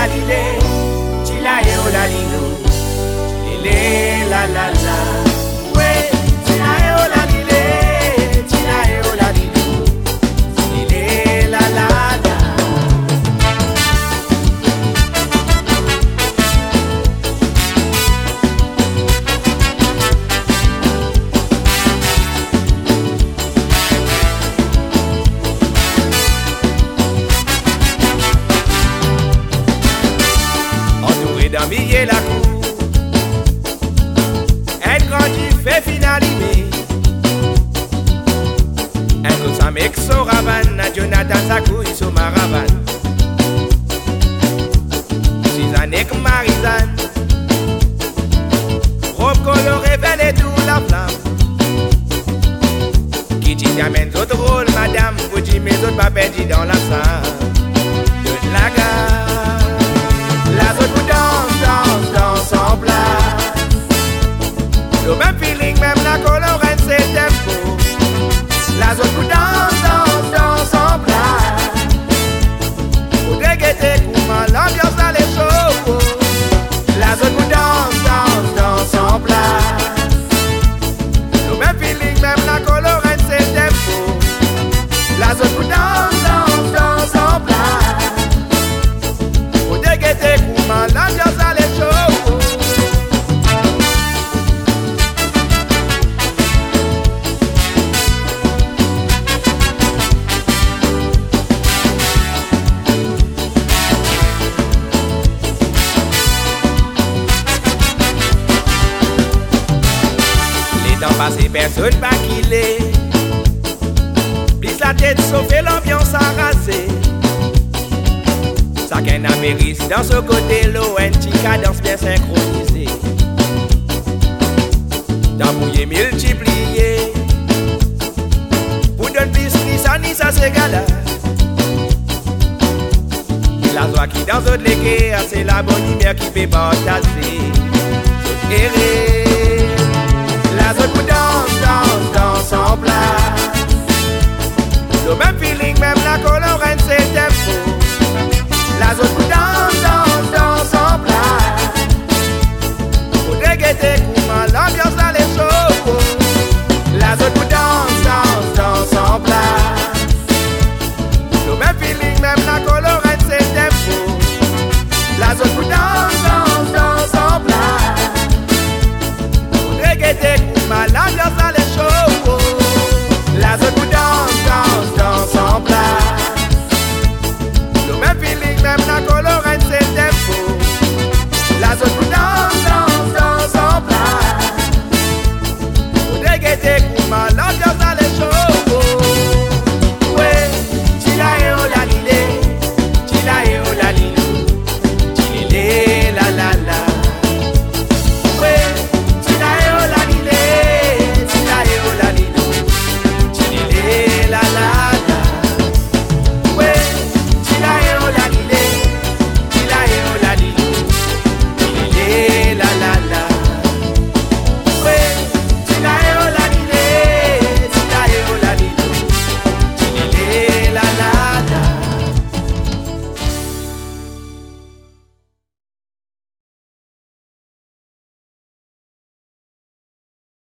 lile, tila e o la lilo, lile la la la. Ouais, tila e o la lile, tila e o la lilo, lile la la la. D'envier la cour, elle grandit, fait finaliser. Elle coule sa mec son ravan, à Jonathan sa couille sur ma ravan. 6 années que Marizane, robe colorée, belle et tout la flamme. Qui t'y amène d'autres rôles, madame, vous dites mes autres pas perdus dans la salle de la gare. La zone vous danse en place. Le même feeling, même la colorette, c'est tempo. La zone vous danse en place. Pour déguetter, comment l'ambiance là les chauds. La zone vous danse en place. Le même feeling, même la colorette, c'est tempo. La zone vous danse en place. L'ambiance à les chauds. Les temps passés, personne pas qu'il est. Plisse la tête, sauf l'ambiance arrasée. Chacun a mérite dans ce côté, l'eau, une petite cadence bien synchronisée. D'embrouiller, multiplier. Pour donner plus, ni ça, c'est gala. La joie qui dans d'autres légués, c'est la bonne humeur qui fait partager. La zone vous danse en place. Le même feeling, même la colorette.